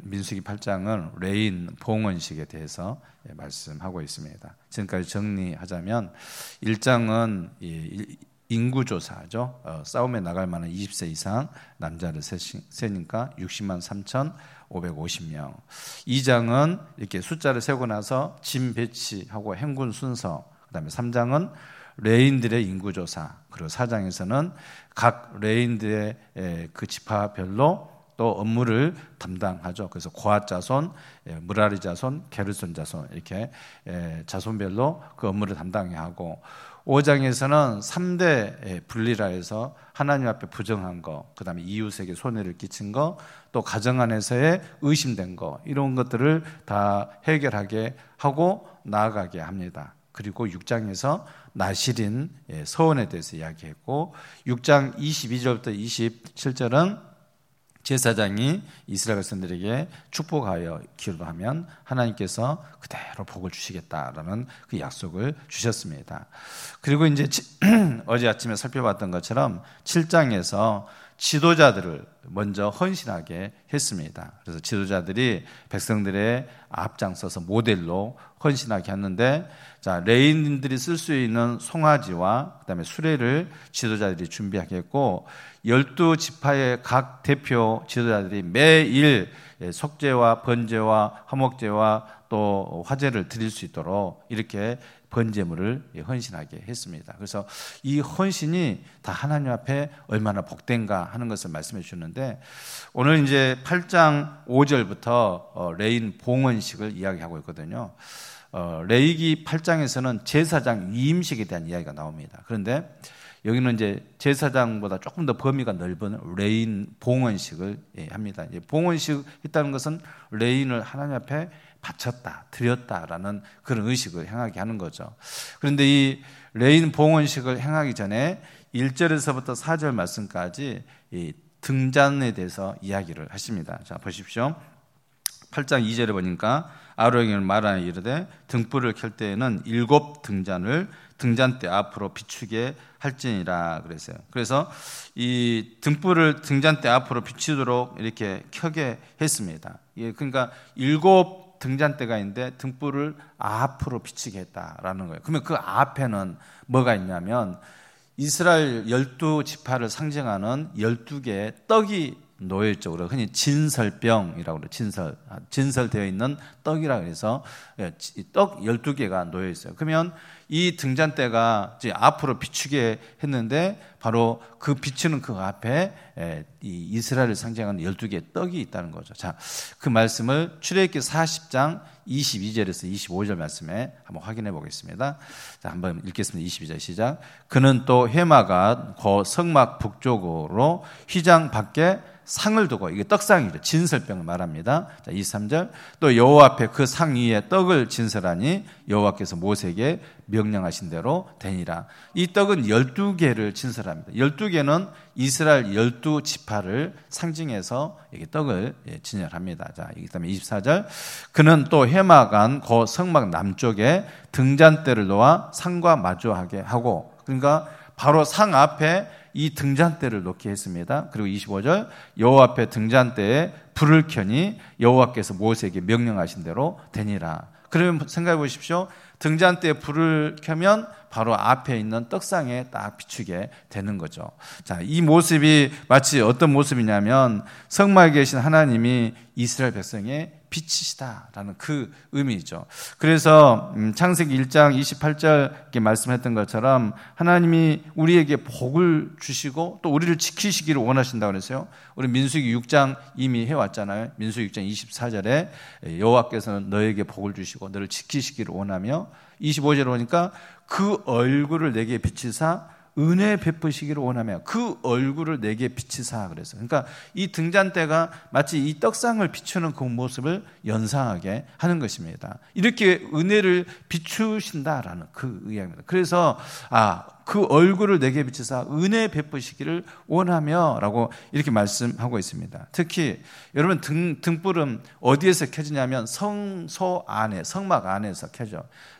민수기 8장은 레인 봉헌식에 대해서 말씀하고 있습니다. 지금까지 정리하자면 1장은 인구조사죠. 싸움에 나갈 만한 20세 이상 남자를 세니까 60만 3,550명. 2장은 이렇게 숫자를 세고 나서 짐 배치하고 행군 순서. 그다음에 3장은 레인들의 인구조사. 그리고 4장에서는 각 레인들의 그 지파별로 또 업무를 담당하죠. 그래서 고핫 자손, 무라리 자손, 게르손 자손 이렇게 자손별로 그 업무를 담당해야 하고 5장에서는 3대 분리라 해서 하나님 앞에 부정한 거, 그 다음에 이웃에게 손해를 끼친 거, 또 가정 안에서의 의심된 거 이런 것들을 다 해결하게 하고 나아가게 합니다. 그리고 6장에서 나실인 서원에 대해서 이야기했고 6장 22절부터 27절은 제사장이 이스라엘 백성들에게 축복하여 기도하면 하나님께서 그대로 복을 주시겠다라는 그 약속을 주셨습니다. 그리고 이제 어제 아침에 살펴봤던 것처럼 7장에서 지도자들을 먼저 헌신하게 했습니다. 그래서 지도자들이 백성들의 앞장서서 모델로 헌신하게 했는데, 자, 레인들이 쓸 수 있는 송아지와 그다음에 수레를 지도자들이 준비하게 했고, 12지파의 각 대표 지도자들이 매일 속죄와 번제와 화목제와 또 화제를 드릴 수 있도록 이렇게 번제물을 헌신하게 했습니다. 그래서 이 헌신이 다 하나님 앞에 얼마나 복된가 하는 것을 말씀해 주셨는데, 오늘 이제 8장 5절부터 레인 봉헌식을 이야기하고 있거든요. 레위기 8장에서는 제사장 위임식에 대한 이야기가 나옵니다. 그런데 여기는 이제 제사장보다 조금 더 범위가 넓은 레인 봉헌식을 합니다. 봉헌식 했다는 것은 레인을 하나님 앞에 바쳤다, 드렸다라는 그런 의식을 행하게 하는 거죠. 그런데 이 레인 봉헌식을 행하기 전에 1절에서부터 4절 말씀까지 이 등잔에 대해서 이야기를 하십니다. 자, 보십시오. 8장 2절에 보니까 아론에게 말하여 이르되 등불을 켤 때에는 7 등잔을 등잔대 앞으로 비추게 할지니라 그랬어요. 그래서 이 등불을 등잔대 앞으로 비추도록 이렇게 켜게 했습니다. 그러니까 7 등잔대가 있는데 등불을 앞으로 비추게 했다라는 거예요. 그러면 그 앞에는 뭐가 있냐면 이스라엘 12지파를 상징하는 12개의 떡이 놓여있죠. 흔히 진설병이라고 그래요. 진설되어 있는 떡이라고 해서 떡 12개가 놓여있어요. 그러면 이 등잔대가 이제 앞으로 비추게 했는데 바로 그 비추는 그 앞에 이 이스라엘을 상징하는 12개의 떡이 있다는 거죠. 자, 그 말씀을 출애굽기 40장 22절에서 25절 말씀에 한번 확인해 보겠습니다. 자, 한번 읽겠습니다. 22절 시작. 그는 또 해마가 그 성막 북쪽으로 휘장 밖에 상을 두고, 이게 떡상이죠. 진설병을 말합니다. 자, 23절. 또 여호와 앞에 그 상 위에 떡을 진설하니 여호와께서 모세에게 명령하신 대로 되니라. 이 떡은 12개를 진설합니다. 12개는 이스라엘 12지파를 상징해서 이렇게 떡을 진열합니다. 자, 그다음에 24절. 그는 또 해마간 그 성막 남쪽에 등잔대를 놓아 상과 마주하게 하고, 그러니까 바로 상 앞에 이 등잔대를 놓게 했습니다. 그리고 25절 여호와 앞에 등잔대에 불을 켜니 여호와께서 모세에게 명령하신 대로 되니라. 그러면 생각해 보십시오. 등잔대에 불을 켜면 바로 앞에 있는 떡상에 딱 비추게 되는 거죠. 자, 이 모습이 마치 어떤 모습이냐면 성막에 계신 하나님이 이스라엘 백성의 빛이시다라는 그 의미죠. 그래서 창세기 1장 28절 이렇게 말씀했던 것처럼 하나님이 우리에게 복을 주시고 또 우리를 지키시기를 원하신다고 그랬어요. 우리 민수기 6장 이미 해왔잖아요. 민수기 6장 24절에 여호와께서는 너에게 복을 주시고 너를 지키시기를 원하며, 25절에 보니까 그 얼굴을 내게 비치사 은혜 베푸시기를 원하며 그 얼굴을 내게 비치사 그랬어요. 그러니까 이 등잔대가 마치 이 떡상을 비추는 그 모습을 연상하게 하는 것입니다. 이렇게 은혜를 비추신다라는 그 의미입니다. 그래서 그 얼굴을 내게 비치사 은혜 베푸시기를 원하며 라고 이렇게 말씀하고 있습니다. 특히 여러분 등불은 어디에서 켜지냐면 성소 안에, 성막 안에서 켜져.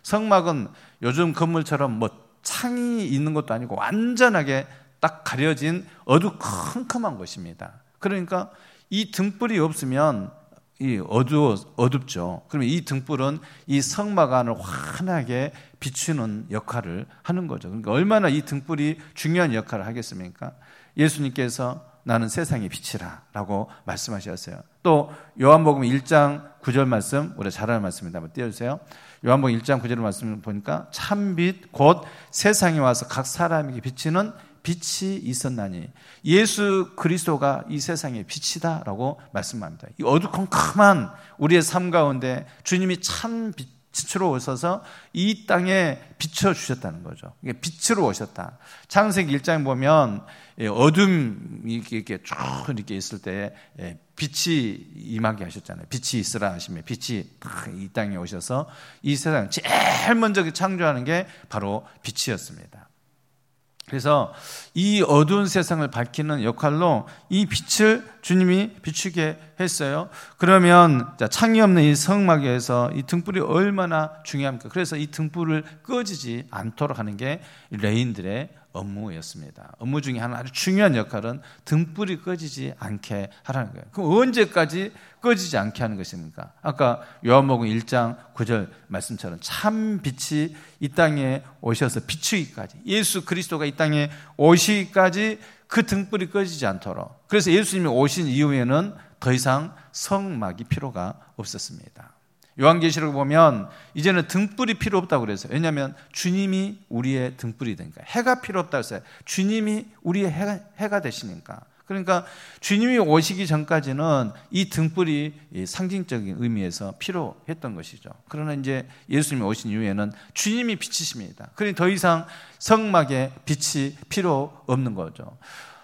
성막은 요즘 건물처럼 뭐 창이 있는 것도 아니고 완전하게 딱 가려진 어두컴컴한 것입니다. 그러니까 이 등불이 없으면 어둡죠. 그러면 이 등불은 이 성막 안을 환하게 비추는 역할을 하는 거죠. 그러니까 얼마나 이 등불이 중요한 역할을 하겠습니까? 예수님께서 나는 세상의 빛이라 라고 말씀하셨어요. 또 요한복음 1장 9절 말씀, 우리가 잘 아는 말씀입니다. 한번 띄워주세요. 요한복음 1장 9절 말씀을 보니까 참빛 곧 세상에 와서 각 사람에게 비치는 빛이 있었나니 예수 그리스도가 이 세상의 빛이다 라고 말씀합니다. 이 어두컴컴한 우리의 삶 가운데 주님이 참 빛으로 오셔서 이 땅에 비춰주셨다는 거죠. 빛으로 오셨다. 창세기 1장에 보면 어둠이 이렇게 쭉 이렇게 있을 때 빛이 임하게 하셨잖아요. 빛이 있으라 하시며 빛이 이 땅에 오셔서 이 세상 제일 먼저 창조하는 게 바로 빛이었습니다. 그래서 이 어두운 세상을 밝히는 역할로 이 빛을 주님이 비추게 했어요. 그러면 창이 없는 이 성막에서 이 등불이 얼마나 중요합니까? 그래서 이 등불을 꺼지지 않도록 하는 게 레인들의 업무였습니다. 업무 중에 하나 아주 중요한 역할은 등불이 꺼지지 않게 하라는 거예요. 그럼 언제까지 꺼지지 않게 하는 것입니까? 아까 요한복음 1장 9절 말씀처럼 참 빛이 이 땅에 오셔서 비추기까지, 예수 그리스도가 이 땅에 오시기까지 그 등불이 꺼지지 않도록. 그래서 예수님이 오신 이후에는 더 이상 성막이 필요가 없었습니다. 요한계시록을 보면 이제는 등불이 필요 없다고 그랬어요. 왜냐하면 주님이 우리의 등불이 되니까. 해가 필요 없다고 했어요. 주님이 우리의 해가 되시니까. 그러니까 주님이 오시기 전까지는 이 등불이 상징적인 의미에서 필요했던 것이죠. 그러나 이제 예수님이 오신 이후에는 주님이 빛이십니다. 그러니 더 이상 성막에 빛이 필요 없는 거죠.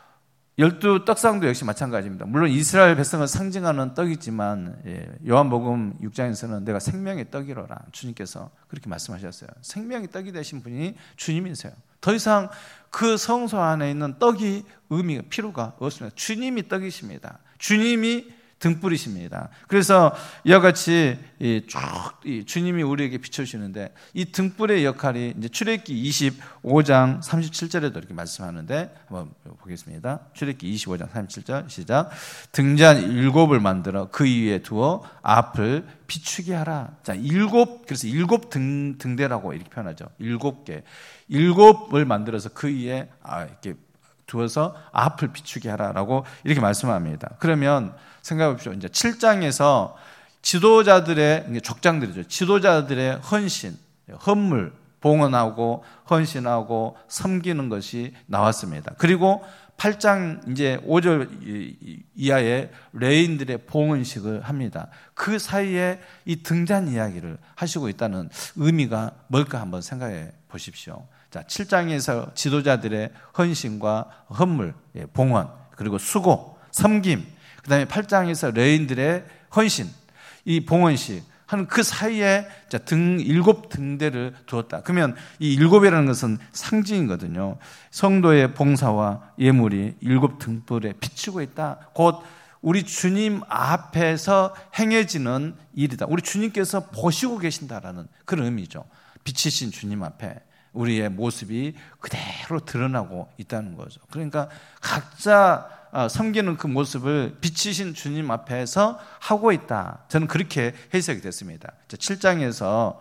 12 떡상도 역시 마찬가지입니다. 물론 이스라엘 백성을 상징하는 떡이지만 요한복음 6장에서는 내가 생명의 떡이로라 주님께서 그렇게 말씀하셨어요. 생명의 떡이 되신 분이 주님이세요. 더 이상 그 성소 안에 있는 떡이 의미가 필요가 없습니다. 주님이 떡이십니다. 주님이 등불이십니다. 그래서 이와 같이 주님이 우리에게 비춰주시는데 이 등불의 역할이 이제 출애굽기 25장 37절에도 이렇게 말씀하는데 한번 보겠습니다. 출애굽기 25장 37절 시작. 등잔 7을 만들어 그 위에 두어 앞을 비추게 하라. 자, 그래서 7 등대라고 이렇게 표현하죠. 7개. 7을 만들어서 그 위에 이렇게 두어서 앞을 비추게 하라라고 이렇게 말씀합니다. 그러면 생각해 보십시오. 이제 7장에서 지도자들의 족장들이죠. 지도자들의 헌신, 헌물, 봉헌하고 헌신하고 섬기는 것이 나왔습니다. 그리고 8장 이제 5절 이하에 레인들의 봉헌식을 합니다. 그 사이에 이 등잔 이야기를 하시고 있다는 의미가 뭘까 한번 생각해 보십시오. 자, 7장에서 지도자들의 헌신과 헌물, 봉헌, 그리고 수고, 섬김, 그 다음에 8장에서 레인들의 헌신, 이 봉헌식 하는 그 사이에 7 등대를 두었다. 그러면 이 7이라는 것은 상징이거든요. 성도의 봉사와 예물이 7 등불에 비추고 있다. 곧 우리 주님 앞에서 행해지는 일이다. 우리 주님께서 보시고 계신다라는 그런 의미죠. 빛이신 주님 앞에 우리의 모습이 그대로 드러나고 있다는 거죠. 그러니까 각자 섬기는 그 모습을 비치신 주님 앞에서 하고 있다. 저는 그렇게 해석이 됐습니다. 7장에서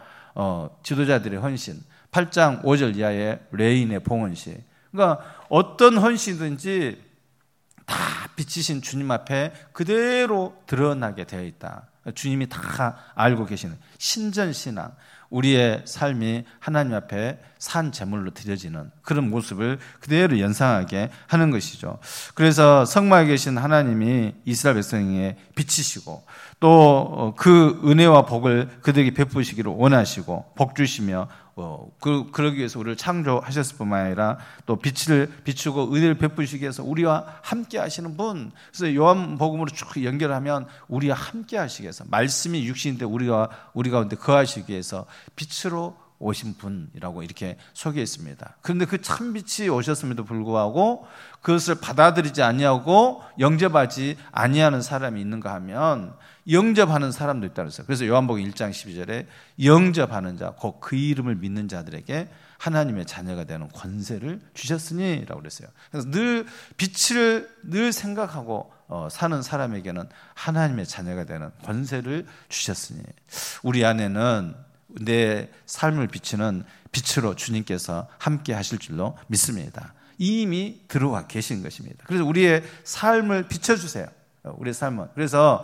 지도자들의 헌신, 8장 5절 이하의 레인의 봉헌식. 그러니까 어떤 헌신이든지 다 비치신 주님 앞에 그대로 드러나게 되어 있다. 주님이 다 알고 계시는 신전신앙, 우리의 삶이 하나님 앞에 산 제물로 드려지는 그런 모습을 그대로 연상하게 하는 것이죠. 그래서 성막에 계신 하나님이 이스라엘 백성에게 빛이시고 또 그 은혜와 복을 그들에게 베푸시기를 원하시고 복 주시며 그러기 위해서 우리를 창조하셨을 뿐만 아니라 또 빛을 비추고 은혜를 베푸시기 위해서 우리와 함께 하시는 분. 그래서 요한복음으로 쭉 연결하면 우리와 함께 하시기 위해서 말씀이 육신인데 우리 가운데 거하시기 위해서 빛으로 오신 분이라고 이렇게 소개했습니다. 그런데 그 참빛이 오셨음에도 불구하고 그것을 받아들이지 아니하고 영접하지 아니하는 사람이 있는가 하면 영접하는 사람도 있다고 했어요. 그래서 요한복음 1장 12절에 영접하는 자, 곧 그 이름을 믿는 자들에게 하나님의 자녀가 되는 권세를 주셨으니 라고 그랬어요. 그래서 늘 빛을 늘 생각하고 사는 사람에게는 하나님의 자녀가 되는 권세를 주셨으니 우리 안에는 내 삶을 비추는 빛으로 주님께서 함께 하실 줄로 믿습니다. 이미 들어와 계신 것입니다. 그래서 우리의 삶을 비춰주세요. 우리의 삶은. 그래서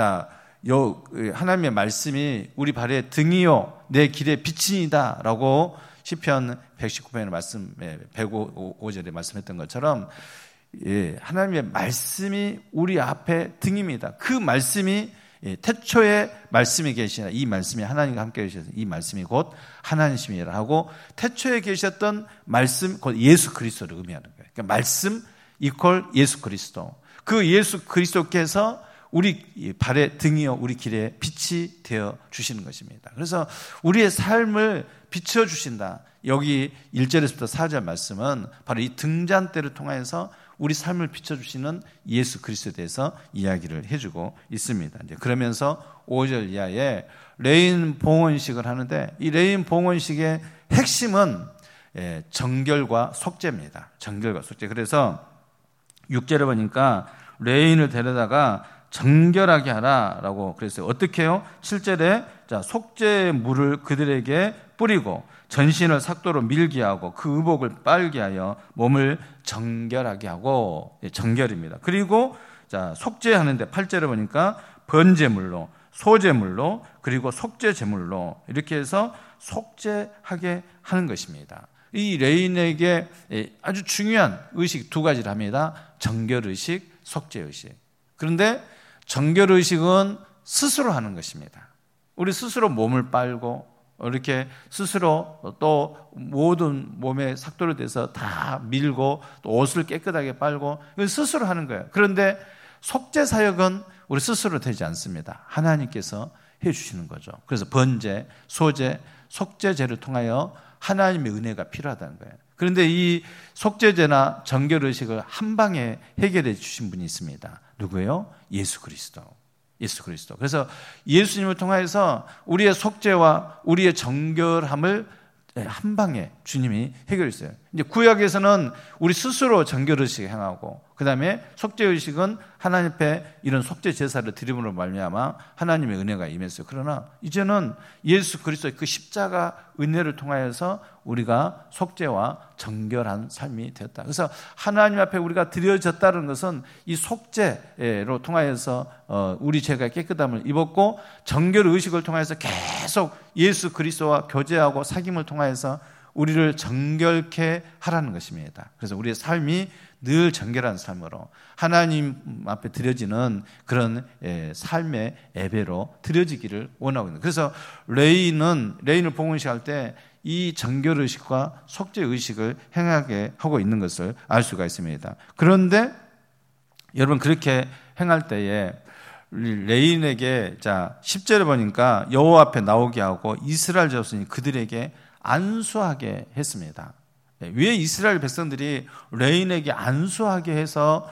하나님의 말씀이 우리 발의 등이요 내 길의 빛이다 라고 시편 119편의 말씀에 105절에 말씀했던 것처럼 하나님의 말씀이 우리 앞에 등입니다. 그 말씀이 태초에 말씀이 계시나 이 말씀이 하나님과 함께 계셔서 이 말씀이 곧 하나님이시라 하고 태초에 계셨던 말씀 곧 예수 그리스도를 의미하는 거예요. 그러니까 말씀 이퀄 예수 그리스도. 그 예수 그리스도께서 우리 발의 등이요 우리 길에 빛이 되어 주시는 것입니다. 그래서 우리의 삶을 비춰 주신다. 여기 1절에서부터 4절 말씀은 바로 이 등잔대를 통해서 우리 삶을 비춰주시는 예수 그리스도에 대해서 이야기를 해주고 있습니다. 이제 그러면서 5절 이하에 레인 봉헌식을 하는데 이 레인 봉헌식의 핵심은 정결과 속죄입니다. 정결과 속죄. 그래서 6절에 보니까 레인을 데려다가 정결하게 하라라고 그랬어요. 어떻게 해요? 7절에 속죄의 물을 그들에게 뿌리고 전신을 삭도로 밀게 하고 그 의복을 빨게 하여 몸을 정결하게 하고 정결입니다. 그리고 속죄하는데 8절에 보니까 번제물로 소제물로 그리고 속죄제물로 이렇게 해서 속죄하게 하는 것입니다. 이 레인에게 아주 중요한 의식 두 가지를 합니다. 정결의식, 속죄의식. 그런데 정결의식은 스스로 하는 것입니다. 우리 스스로 몸을 빨고 이렇게 스스로 또 모든 몸에 삭도를 대서 다 밀고 또 옷을 깨끗하게 빨고 이건 스스로 하는 거예요. 그런데 속죄 사역은 우리 스스로 되지 않습니다. 하나님께서 해주시는 거죠. 그래서 번제, 소제, 속죄제를 통하여 하나님의 은혜가 필요하다는 거예요. 그런데 이 속죄제나 정결의식을 한 방에 해결해 주신 분이 있습니다. 누구예요? 예수 그리스도. 예수 그리스도. 그래서 예수님을 통해서 우리의 속죄와 우리의 정결함을 한 방에 주님이 해결했어요. 이제 구약에서는 우리 스스로 정결의식을 행하고 그다음에 속죄의식은 하나님 앞에 이런 속죄 제사를 드림으로 말미암아 하나님의 은혜가 임했어요. 그러나 이제는 예수 그리스도의 그 십자가 은혜를 통하여서 우리가 속죄와 정결한 삶이 되었다. 그래서 하나님 앞에 우리가 드려졌다는 것은 이 속죄로 통하여서 우리 죄가 깨끗함을 입었고 정결의식을 통해서 계속 예수 그리스도와 교제하고 사귐을 통하여서 우리를 정결케 하라는 것입니다. 그래서 우리의 삶이 늘 정결한 삶으로 하나님 앞에 드려지는 그런 삶의 예배로 드려지기를 원하고 있는. 그래서 레인을 봉헌식할 때 이 정결의식과 속죄의식을 행하게 하고 있는 것을 알 수가 있습니다. 그런데 여러분 그렇게 행할 때에 레인에게 10절에 보니까 여호와 앞에 나오게 하고 이스라엘 자손이 그들에게 안수하게 했습니다. 왜 이스라엘 백성들이 레인에게 안수하게 해서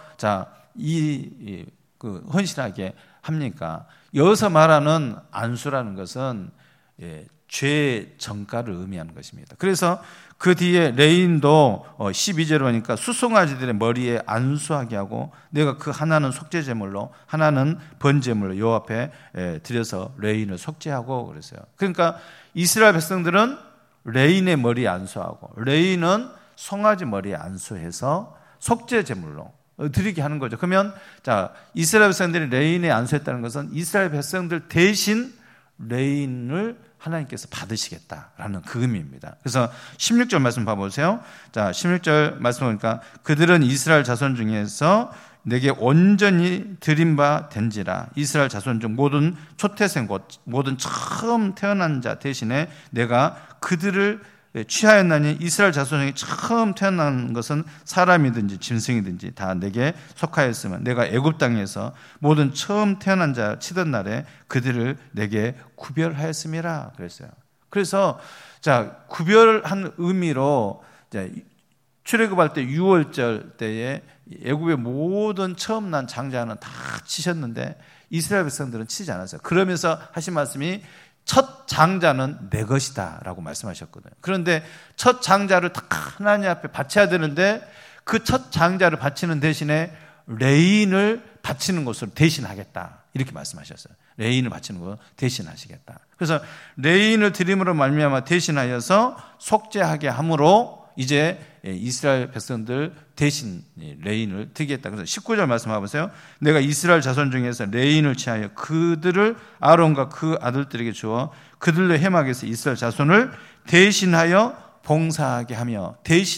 헌신하게 합니까? 여기서 말하는 안수라는 것은 죄 정가를 의미하는 것입니다. 그래서 그 뒤에 레인도 12절에 보니까 수송아지들의 머리에 안수하게 하고 내가 그 하나는 속죄제물로 하나는 번제물로 여호와 앞에 드려서 레인을 속죄하고 그랬어요. 그러니까 이스라엘 백성들은 레인의 머리에 안수하고 레인은 송아지 머리에 안수해서 속죄제물로 드리게 하는 거죠. 그러면 이스라엘 백성들이 레인에 안수했다는 것은 이스라엘 백성들 대신 레인을 하나님께서 받으시겠다라는 그 의미입니다. 그래서 16절 말씀 봐보세요. 16절 말씀 보니까 그들은 이스라엘 자손 중에서 내게 온전히 드린 바 된지라. 이스라엘 자손 중 모든 초태생 곧 모든 처음 태어난 자 대신에 내가 그들을 취하였나니 이스라엘 자손 중에 처음 태어난 것은 사람이든지 짐승이든지 다 내게 속하였으면 내가 애굽 땅에서 모든 처음 태어난 자 치던 날에 그들을 내게 구별하였음이라 그랬어요. 그래서 구별한 의미로 출애굽할 때 6월절 때에 애굽의 모든 처음 난 장자는 다 치셨는데 이스라엘 백성들은 치지 않았어요. 그러면서 하신 말씀이 첫 장자는 내 것이다 라고 말씀하셨거든요. 그런데 첫 장자를 다 하나님 앞에 바쳐야 되는데 그 첫 장자를 바치는 대신에 레인을 바치는 것으로 대신하겠다 이렇게 말씀하셨어요. 레인을 바치는 것 대신하시겠다. 그래서 레인을 드림으로 말미암아 대신하여서 속죄하게 함으로 이제 이스라엘 백성들 대신 레인을 드리겠다. 그래서 19절 말씀해 보세요. 내가 이스라엘 자손 중에서 레인을 취하여 그들을 아론과 그 아들들에게 주어 그들로 해막에서 이스라엘 자손을 대신하여 봉사하게 하며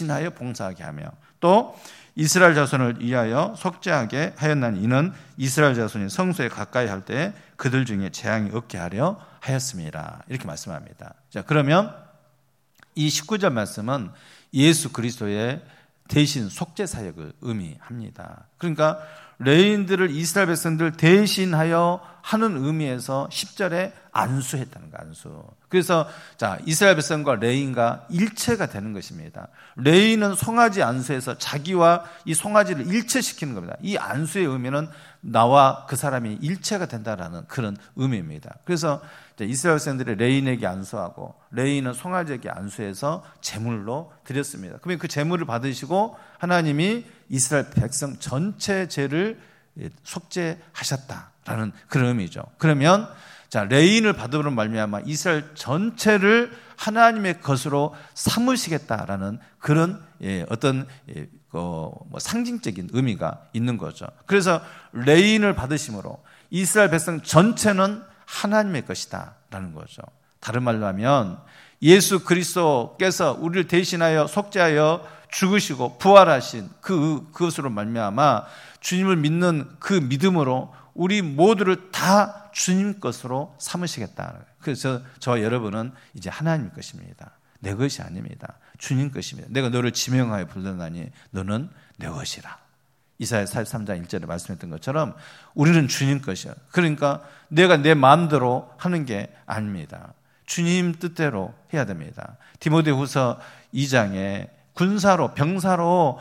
또 이스라엘 자손을 위하여 속죄하게 하였나니 이는 이스라엘 자손이 성소에 가까이 할 때 그들 중에 재앙이 없게 하려 하였습니다. 이렇게 말씀합니다. 자, 그러면 이 19절 말씀은 예수 그리스도의 대신 속죄 사역을 의미합니다. 그러니까 레인들을 이스라엘 백성들 대신하여 하는 의미에서 10절에 안수했다는 거, 안수. 그래서 자, 이스라엘 백성과 레인과 일체가 되는 것입니다. 레인은 송아지 안수에서 자기와 이 송아지를 일체시키는 겁니다. 이 안수의 의미는 나와 그 사람이 일체가 된다라는 그런 의미입니다. 그래서 이스라엘 백성들이 레인에게 안수하고 레인은 송아지에게 안수해서 제물로 드렸습니다. 그러면 그 제물을 받으시고 하나님이 이스라엘 백성 전체 죄를 속죄하셨다라는 그런 의미죠. 그러면 자, 레인을 받음으로 말미암아 이스라엘 전체를 하나님의 것으로 삼으시겠다라는 그런 어떤 상징적인 의미가 있는 거죠. 그래서 레인을 받으심으로 이스라엘 백성 전체는 하나님의 것이다라는 거죠. 다른 말로 하면 예수 그리스도께서 우리를 대신하여 속죄하여 죽으시고 부활하신 그것으로 말미암아 주님을 믿는 그 믿음으로 우리 모두를 다 주님 것으로 삼으시겠다. 그래서 저와 여러분은 이제 하나님 것입니다. 내 것이 아닙니다. 주님 것입니다. 내가 너를 지명하여 불렀나니 너는 내 것이라. 이사야 43장 1절에 말씀했던 것처럼 우리는 주님 것이야. 그러니까 내가 내 마음대로 하는 게 아닙니다. 주님 뜻대로 해야 됩니다. 디모데후서 2장에 병사로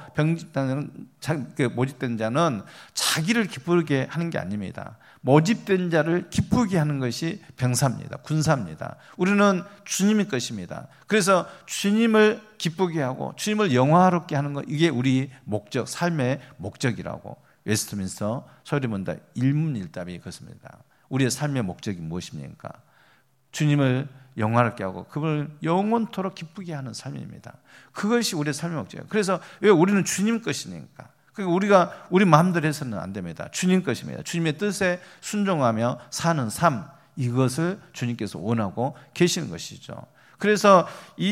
모집된 자는 자기를 기쁘게 하는 게 아닙니다. 모집된 자를 기쁘게 하는 것이 병사입니다. 군사입니다. 우리는 주님의 것입니다. 그래서 주님을 기쁘게 하고 주님을 영화롭게 하는 것, 이게 우리 목적, 삶의 목적이라고 웨스트민스터 소리문답 일문일답이 그렇습니다. 우리의 삶의 목적이 무엇입니까? 주님을 영화롭게 하고 그분을 영원토록 기쁘게 하는 삶입니다. 그것이 우리의 삶의 목적이에요. 그래서 왜 우리는 주님 것이니까. 우리가 우리 마음대로 해서는 안 됩니다. 주님 것입니다. 주님의 뜻에 순종하며 사는 삶, 이것을 주님께서 원하고 계시는 것이죠. 그래서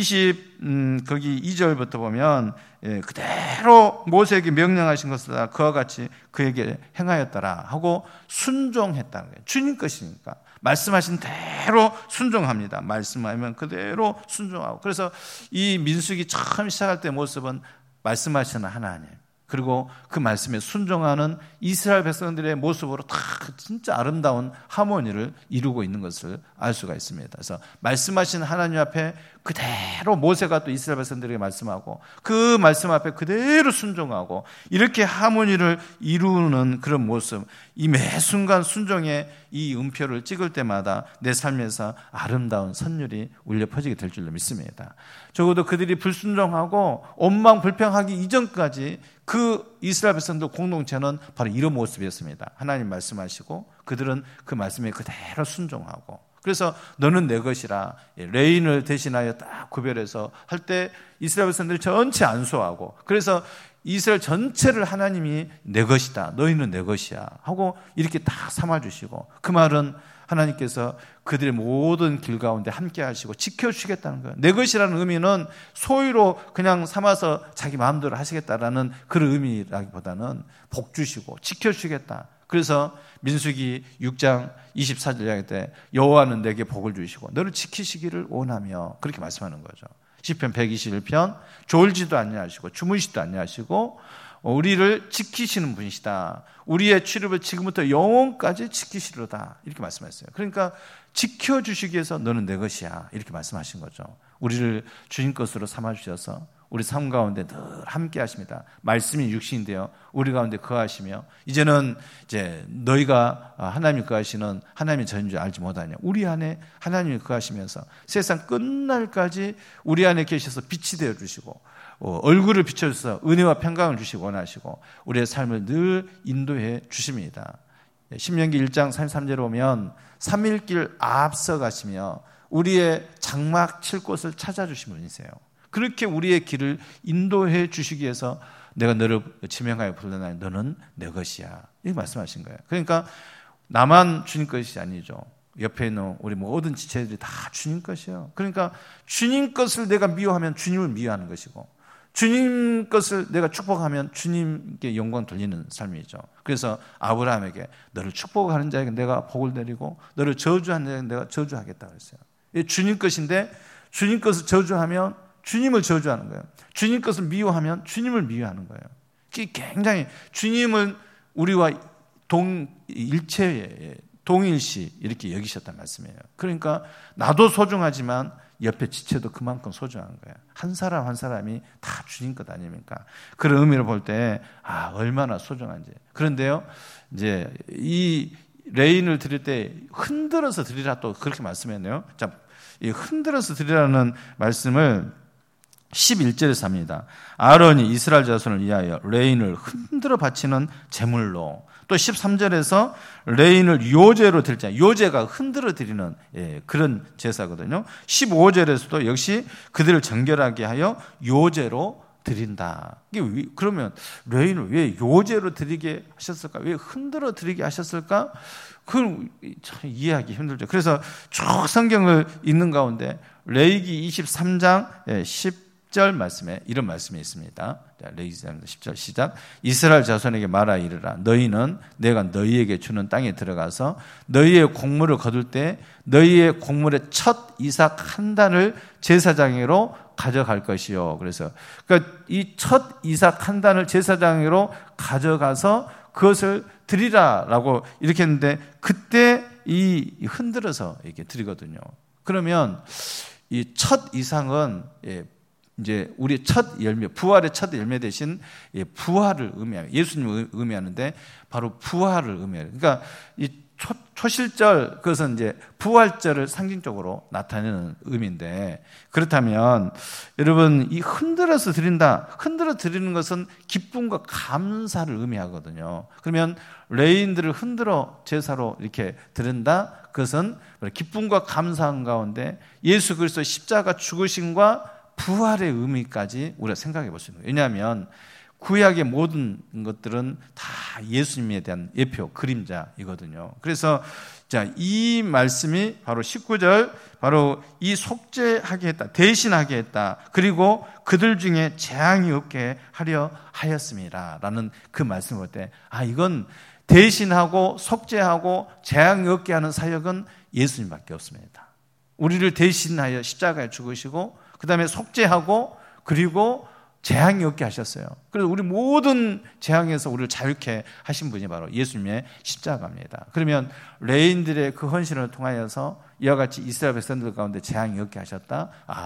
거기 2절부터 보면 그대로 모세에게 명령하신 것을 그와 같이 그에게 행하였더라 하고 순종했다는 거예요. 주님 것이니까 말씀하신 대로 순종합니다. 말씀하면 그대로 순종하고. 그래서 이 민수기 처음 시작할 때 모습은 말씀하시는 하나님, 그리고 그 말씀에 순종하는 이스라엘 백성들의 모습으로 다 진짜 아름다운 하모니를 이루고 있는 것을 알 수가 있습니다. 그래서 말씀하신 하나님 앞에 그대로 모세가 또 이스라엘 백성들에게 말씀하고 그 말씀 앞에 그대로 순종하고 이렇게 하모니를 이루는 그런 모습, 이 매 순간 순종의 이 음표를 찍을 때마다 내 삶에서 아름다운 선율이 울려 퍼지게 될 줄로 믿습니다. 적어도 그들이 불순종하고 원망불평하기 이전까지 그 이스라엘 백성들 공동체는 바로 이런 모습이었습니다. 하나님 말씀하시고 그들은 그 말씀에 그대로 순종하고, 그래서 너는 내 것이라 레인을 대신하여 딱 구별해서 할 때 이스라엘 백성들 전체 안수하고, 그래서 이스라엘 전체를 하나님이 내 것이다, 너희는 내 것이야 하고 이렇게 딱 삼아주시고, 그 말은 하나님께서 그들의 모든 길 가운데 함께 하시고 지켜주시겠다는 거예요. 내 것이라는 의미는 소위로 그냥 삼아서 자기 마음대로 하시겠다라는 그런 의미라기보다는 복 주시고 지켜주시겠다. 그래서 민수기 6장 24절 이야기 때 여호와는 내게 복을 주시고 너를 지키시기를 원하며 그렇게 말씀하는 거죠. 시편 121편 졸지도 아니하시고 주무시도 아니하시고 우리를 지키시는 분이시다. 우리의 출입을 지금부터 영원까지 지키시리로다. 이렇게 말씀하셨어요. 그러니까 지켜주시기 위해서 너는 내 것이야. 이렇게 말씀하신 거죠. 우리를 주님 것으로 삼아주셔서 우리 삶 가운데 늘 함께 하십니다. 말씀이 육신이 되어 우리 가운데 거하시며 이제는 이제 너희가 하나님이 거하시는 하나님의 전인 줄 알지 못하냐. 우리 안에 하나님이 거하시면서 세상 끝날까지 우리 안에 계셔서 빛이 되어 주시고 얼굴을 비춰주셔서 은혜와 평강을 주시고 원하시고 우리의 삶을 늘 인도해 주십니다. 신명기 1장 33절에 보면 3일길 앞서가시며 우리의 장막 칠 곳을 찾아주신 분이세요. 그렇게 우리의 길을 인도해 주시기 위해서 내가 너를 지명하여 불러나니 너는 내 것이야. 이렇게 말씀하신 거예요. 그러니까 나만 주님 것이 아니죠. 옆에 있는 우리 모든 지체들이 다 주님 것이에요. 그러니까 주님 것을 내가 미워하면 주님을 미워하는 것이고 주님 것을 내가 축복하면 주님께 영광 돌리는 삶이죠. 그래서 아브라함에게 너를 축복하는 자에게 내가 복을 내리고 너를 저주하는 자에게 내가 저주하겠다 그랬어요. 주님 것인데 주님 것을 저주하면 주님을 저주하는 거예요. 주님 것을 미워하면 주님을 미워하는 거예요. 굉장히 주님을 우리와 동일시 이렇게 여기셨단 말씀이에요. 그러니까 나도 소중하지만 옆에 지체도 그만큼 소중한 거예요. 한 사람 한 사람이 다 주님 것 아닙니까? 그런 의미로 볼 때 얼마나 소중한지. 그런데요, 이제 이 레인을 드릴 때 흔들어서 드리라 또 그렇게 말씀했네요. 자, 이 흔들어서 드리라는 말씀을 11절에서 합니다. 아론이 이스라엘 자손을 위하여 레인을 흔들어 바치는 제물로, 또 13절에서 레인을 요제로 드릴, 요제가 흔들어 드리는 그런 제사거든요. 15절에서도 역시 그들을 정결하게 하여 요제로 드린다. 이게 그러면 레인을 왜 요제로 드리게 하셨을까? 왜 흔들어 드리게 하셨을까? 그걸 참 이해하기 힘들죠. 그래서 쭉 성경을 읽는 가운데 레위기 23장 10절 말씀에 이런 말씀이 있습니다. 레위기 10절 시작. 이스라엘 자손에게 말하 이르라. 너희는 내가 너희에게 주는 땅에 들어가서 너희의 곡물을 거둘 때 너희의 곡물의 첫 이삭 한 단을 제사장으로 가져갈 것이요. 그래서 그러니까 이 첫 이삭 한 단을 제사장으로 가져가서 그것을 드리라라고 이렇게 했는데 그때 이 흔들어서 이렇게 드리거든요. 그러면 이 첫 이삭은 이제 우리 첫 열매, 부활의 첫 열매 대신 부활을 의미해요. 예수님을 의미하는데 바로 부활을 의미해요. 그러니까 이 초실절, 그것은 이제 부활절을 상징적으로 나타내는 의미인데, 그렇다면 여러분 이 흔들어서 드린다, 흔들어 드리는 것은 기쁨과 감사를 의미하거든요. 그러면 레인들을 흔들어 제사로 이렇게 드린다, 그것은 기쁨과 감사한 가운데 예수 그리스도의 십자가 죽으심과 부활의 의미까지 우리가 생각해 볼 수 있는 거예요. 왜냐하면 구약의 모든 것들은 다 예수님에 대한 예표, 그림자이거든요. 그래서 이 말씀이 바로 19절, 바로 이 속죄하게 했다, 대신하게 했다, 그리고 그들 중에 재앙이 없게 하려 하였습니다 라는 그 말씀을 볼 때 이건 대신하고 속죄하고 재앙이 없게 하는 사역은 예수님밖에 없습니다. 우리를 대신하여 십자가에 죽으시고 그 다음에 속죄하고 그리고 재앙이 없게 하셨어요. 그래서 우리 모든 재앙에서 우리를 자유케 하신 분이 바로 예수님의 십자가입니다. 그러면 레인들의 그 헌신을 통하여서 이와 같이 이스라엘 백성들 가운데 재앙이 없게 하셨다.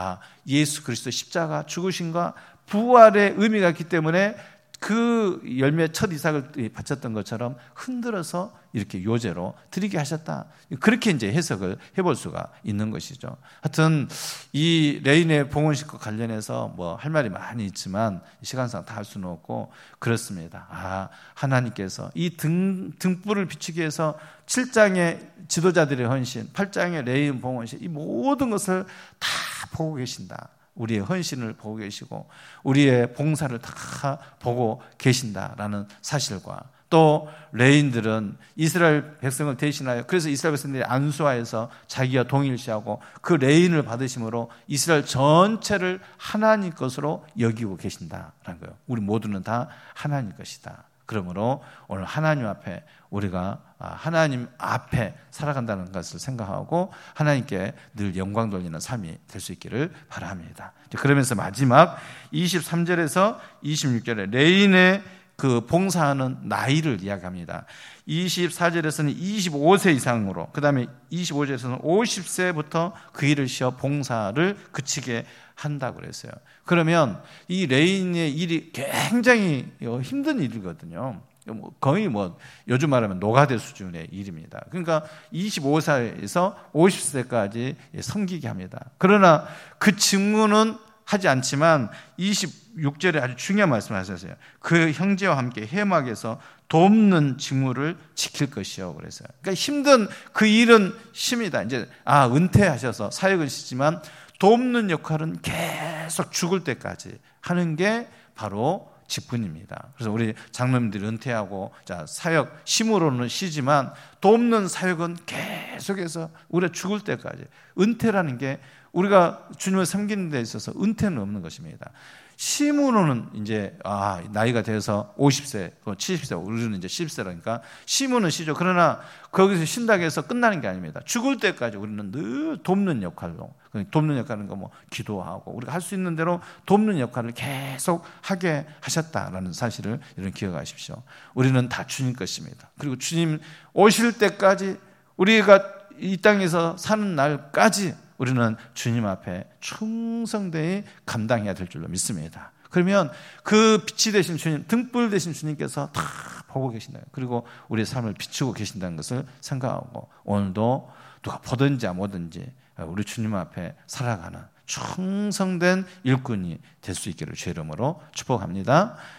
예수 그리스도 십자가 죽으심과 부활의 의미가 있기 때문에 그 열매 첫 이삭을 바쳤던 것처럼 흔들어서 이렇게 요제로 드리게 하셨다. 그렇게 이제 해석을 해볼 수가 있는 것이죠. 하여튼 이 레인의 봉헌식과 관련해서 할 말이 많이 있지만 시간상 다 할 수는 없고 그렇습니다. 하나님께서 이 등불을 비추기 위해서 7장의 지도자들의 헌신, 8장의 레인 봉헌식, 이 모든 것을 다 보고 계신다. 우리의 헌신을 보고 계시고 우리의 봉사를 다 보고 계신다라는 사실과, 또 레인들은 이스라엘 백성을 대신하여, 그래서 이스라엘 백성들이 안수하여서 자기와 동일시하고 그 레인을 받으심으로 이스라엘 전체를 하나님 것으로 여기고 계신다라는 거예요. 우리 모두는 다 하나님 것이다. 그러므로 오늘 하나님 앞에 우리가 하나님 앞에 살아간다는 것을 생각하고 하나님께 늘 영광 돌리는 삶이 될 수 있기를 바랍니다. 그러면서 마지막 23절에서 26절에 레인의 그 봉사하는 나이를 이야기합니다. 24절에서는 25세 이상으로, 그 다음에 25절에서는 50세부터 그 일을 쉬어 봉사를 그치게 한다고 그랬어요. 그러면 이 레인의 일이 굉장히 힘든 일이거든요. 거의 요즘 말하면 노가대 수준의 일입니다. 그러니까 25세에서 50세까지 섬기게 합니다. 그러나 그 직무는 하지 않지만 26절에 아주 중요한 말씀을 하셨어요. 그 형제와 함께 해막에서 돕는 직무를 지킬 것이요 그랬어요. 그러니까 힘든 그 일은 힘이다. 이제 은퇴하셔서 사역은 쉬지만 돕는 역할은 계속 죽을 때까지 하는 게 바로 직분입니다. 그래서 우리 장로님들이 은퇴하고 사역 심으로는 쉬지만 돕는 사역은 계속해서 우리가 죽을 때까지. 은퇴라는 게 우리가 주님을 섬기는 데 있어서 은퇴는 없는 것입니다. 심으로는 이제 나이가 돼서 50세, 70세, 우리는 이제 10세라니까 심으는 쉬죠. 그러나 거기서 쉰다고 해서 끝나는 게 아닙니다. 죽을 때까지 우리는 늘 돕는 역할로, 돕는 역할은 기도하고 우리가 할 수 있는 대로 돕는 역할을 계속 하게 하셨다라는 사실을 여러분 기억하십시오. 우리는 다 주님 것입니다. 그리고 주님 오실 때까지 우리가 이 땅에서 사는 날까지 우리는 주님 앞에 충성되이 감당해야 될 줄로 믿습니다. 그러면 그 빛이 되신 주님, 등불 되신 주님께서 다 보고 계신다. 그리고 우리의 삶을 비추고 계신다는 것을 생각하고 오늘도 누가 보든지 안 보든지 우리 주님 앞에 살아가는 충성된 일꾼이 될 수 있기를 주의 이름으로 축복합니다.